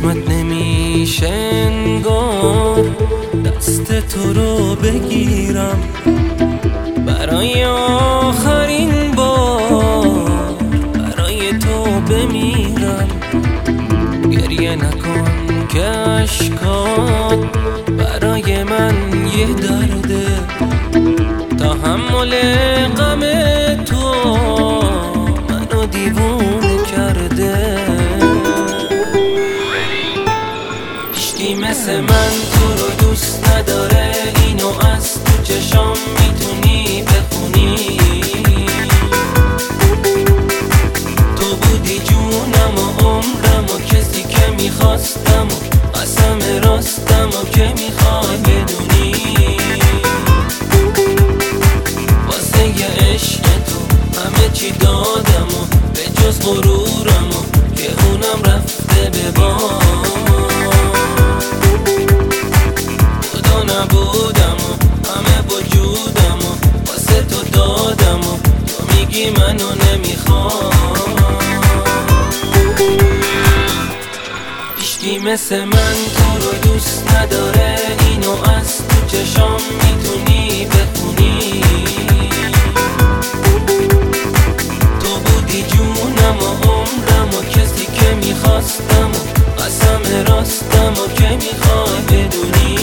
قسمت نمیشه انگار دست تو رو بگیرم برای آخرین بار، برای تو بمیرم. گریه نکن که اشکات برای من یه درده، تحمل غم تو منو دیوونه کرده. هیچکی مثل من تو رو دوست نداره، اینو از تو چشام میتونی بخونی. تو بودی جونم و عمرم و کسی که میخواستم و قسم راستم و که میخوای بدونی. واسه یه عشق تو همه چی دادم و به جز غرورم و که اونم رفته به باد. نبودم و همه وجودم و واسه تو دادم و تو میگی منو نمیخوام. هیچکی مثل من تو رو دوست نداره، اینو از تو چشام میتونی بخونی. تو بودی جونم و عمرم و کسی که میخواستم و قسم راستم و که میخوای بدونی.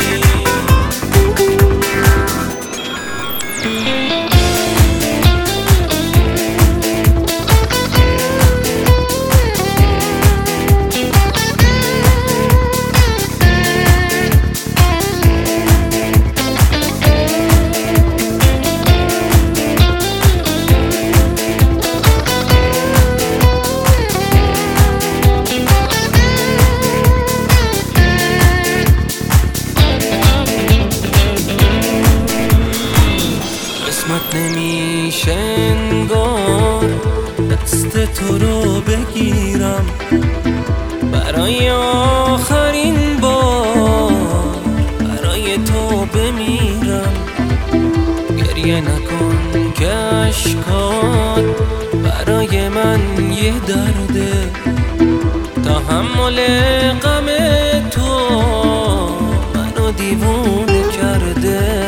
قسمت نمیشه انگار دست تو رو بگیرم برای آخرین بار، برای تو بمیرم. گریه نکن که اشکات برای من یه درده، تحمل غم تو منو دیوونه کرده.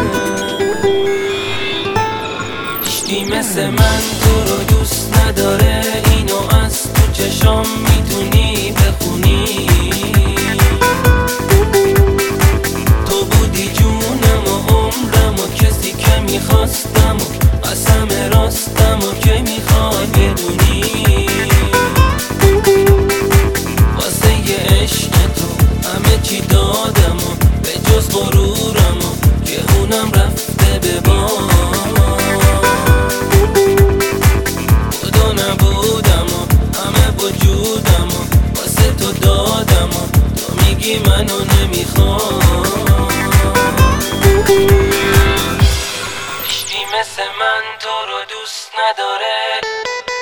هیچکی مثل من تو رو دوست نداره، اینو از تو چشام میتونی بخونی. تو بودی جونم و عمرم و کسی که میخواستم و قسم راستم و که میخوای بدونی. واسه یه عشق تو همه چی دادم و به جز غرورم و که اونم رفته به باد. نبودم و همه وجودم و واسه تو دادم و تو میگی منو نمیخوام. هیچکی مثل من تو رو دوست نداره.